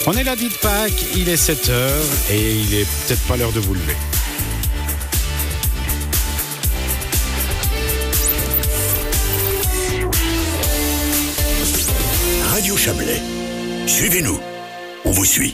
On est lundi de Pâques, il est 7h et il est peut-être pas l'heure de vous lever. Radio Chablais. Suivez-nous. On vous suit.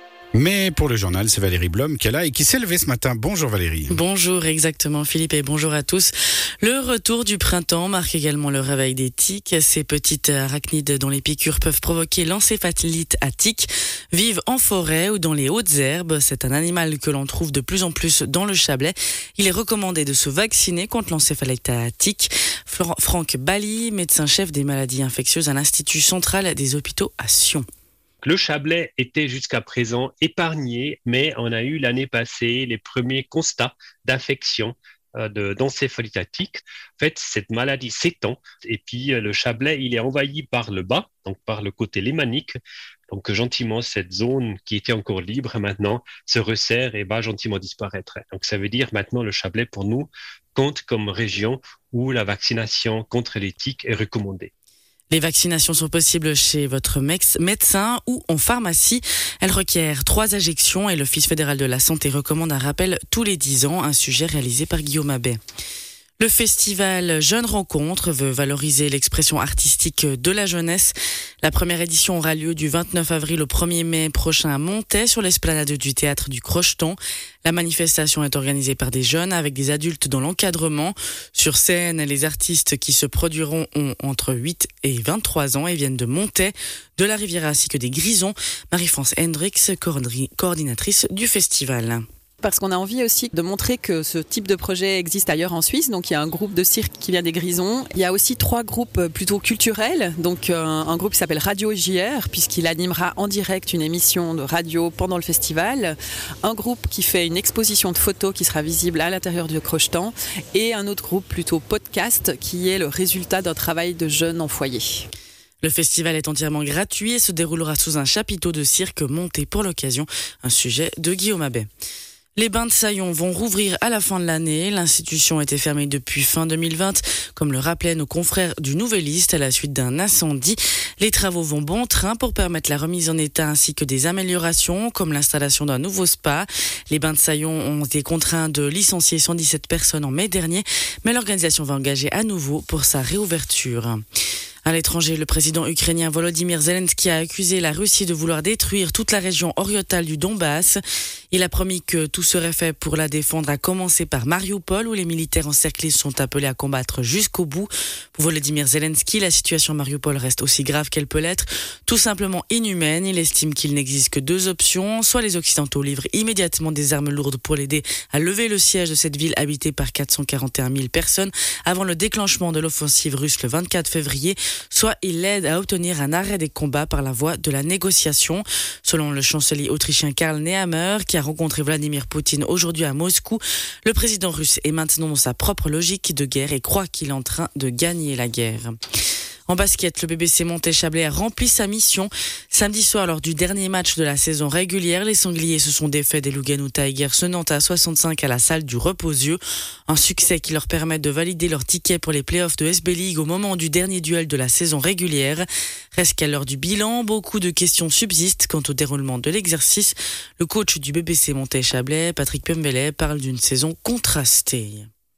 Mais pour le journal, c'est Valérie Blom qui est là et qui s'est levée ce matin. Bonjour Valérie. Bonjour, exactement Philippe, et bonjour à tous. Le retour du printemps marque également le réveil des tiques. Ces petites arachnides dont les piqûres peuvent provoquer l'encéphalite à tiques vivent en forêt ou dans les hautes herbes. C'est un animal que l'on trouve de plus en plus dans le Chablais. Il est recommandé de se vacciner contre l'encéphalite à tiques. Franck Bally, médecin-chef des maladies infectieuses à l'Institut central des hôpitaux à Sion. Le Chablais était jusqu'à présent épargné, mais on a eu l'année passée les premiers constats d'infection d'encéphalite à tiques. En fait, cette maladie s'étend et puis le Chablais, il est envahi par le bas, donc par le côté lémanique. Donc gentiment, cette zone qui était encore libre maintenant se resserre et va gentiment disparaître. Donc ça veut dire maintenant le Chablais pour nous compte comme région où la vaccination contre les tiques est recommandée. Les vaccinations sont possibles chez votre médecin ou en pharmacie. Elles requièrent 3 injections et l'Office fédéral de la santé recommande un rappel tous les 10 ans, un sujet réalisé par Guillaume Abbé. Le festival Jeunes Rencontres veut valoriser l'expression artistique de la jeunesse. La première édition aura lieu du 29 avril au 1er mai prochain à Montaix, sur l'esplanade du théâtre du Crocheton. La manifestation est organisée par des jeunes avec des adultes dans l'encadrement. Sur scène, les artistes qui se produiront ont entre 8 et 23 ans et viennent de Montaix, de la Riviera ainsi que des Grisons. Marie-France Hendricks, coordinatrice du festival. Parce qu'on a envie aussi de montrer que ce type de projet existe ailleurs en Suisse. Donc il y a un groupe de cirque qui vient des Grisons. Il y a aussi 3 groupes plutôt culturels. Donc un groupe qui s'appelle Radio JR, puisqu'il animera en direct une émission de radio pendant le festival. Un groupe qui fait une exposition de photos qui sera visible à l'intérieur du Crocheton. Et un autre groupe plutôt podcast qui est le résultat d'un travail de jeunes en foyer. Le festival est entièrement gratuit et se déroulera sous un chapiteau de cirque monté pour l'occasion. Un sujet de Guillaume Abbé. Les bains de Saillon vont rouvrir à la fin de l'année. L'institution était fermée depuis fin 2020, comme le rappelaient nos confrères du Nouvelliste à la suite d'un incendie. Les travaux vont bon train pour permettre la remise en état ainsi que des améliorations, comme l'installation d'un nouveau spa. Les bains de Saillon ont été contraints de licencier 117 personnes en mai dernier, mais l'organisation va engager à nouveau pour sa réouverture. À l'étranger, le président ukrainien Volodymyr Zelensky a accusé la Russie de vouloir détruire toute la région orientale du Donbass. Il a promis que tout serait fait pour la défendre, à commencer par Mariupol, où les militaires encerclés sont appelés à combattre jusqu'au bout. Pour Volodymyr Zelensky, la situation à Mariupol reste aussi grave qu'elle peut l'être, tout simplement inhumaine. Il estime qu'il n'existe que 2 options, soit les Occidentaux livrent immédiatement des armes lourdes pour l'aider à lever le siège de cette ville habitée par 441 000 personnes avant le déclenchement de l'offensive russe le 24 février, soit il l'aide à obtenir un arrêt des combats par la voie de la négociation. Selon le chancelier autrichien Karl Nehammer, qui a rencontré Vladimir Poutine aujourd'hui à Moscou, le président russe est maintenant dans sa propre logique de guerre et croit qu'il est en train de gagner la guerre. En basket, le BBC Montaix-Chablais a rempli sa mission. Samedi soir, lors du dernier match de la saison régulière, les Sangliers se sont défaits des Lugano Tigers se Nantes à 65 à la salle du Reposieux. Un succès qui leur permet de valider leur ticket pour les playoffs de SB League au moment du dernier duel de la saison régulière. Reste qu'à l'heure du bilan, beaucoup de questions subsistent quant au déroulement de l'exercice. Le coach du BBC Montaix-Chablais, Patrick Pembele, parle d'une saison contrastée.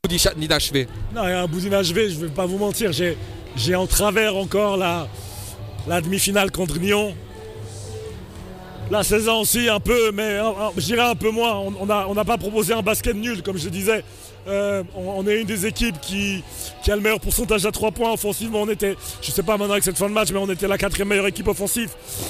Non, il y a un bout d'inachevé, je ne vais pas vous mentir. J'ai en travers encore la demi-finale contre Nyon. La saison aussi un peu, mais je dirais un peu moins. On n'a pas proposé un basket nul, comme je disais. On est une des équipes qui a le meilleur pourcentage à 3 points offensivement. Je ne sais pas maintenant avec cette fin de match, mais on était la 4e meilleure équipe offensive.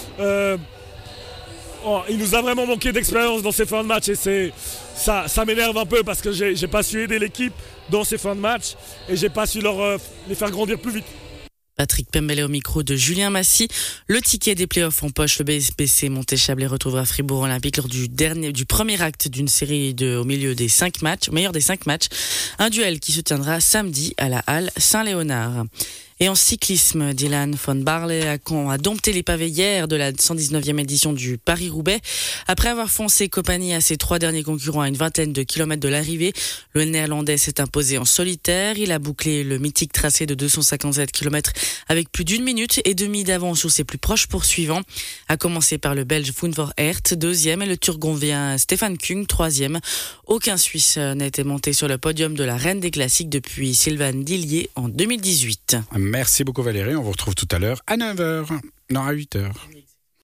Il nous a vraiment manqué d'expérience dans ces fins de match et ça m'énerve un peu parce que j'ai pas su aider l'équipe dans ces fins de match et j'ai pas su les faire grandir plus vite. Patrick Pembele au micro de Julien Massy. Le ticket des playoffs en poche, le BBC Montaix-Chablais retrouvera Fribourg Olympique lors du premier acte d'une série au meilleur des 5 matchs. Un duel qui se tiendra samedi à la Halle Saint-Léonard. Et en cyclisme, Dylan von Barley a dompté les pavés hier de la 119e édition du Paris-Roubaix. Après avoir foncé compagnie à ses 3 derniers concurrents à une vingtaine de kilomètres de l'arrivée, le Néerlandais s'est imposé en solitaire. Il a bouclé le mythique tracé de 257 km avec plus d'1 minute et demie d'avance sur ses plus proches poursuivants. À commencer par le Belge Wout van Aert, 2e, et le Turgonvien Stefan Kung, 3e. Aucun Suisse n'était monté sur le podium de la Reine des Classiques depuis Sylvain Dillier en 2018. Merci beaucoup Valérie, on vous retrouve tout à l'heure à 9h, non à 8h.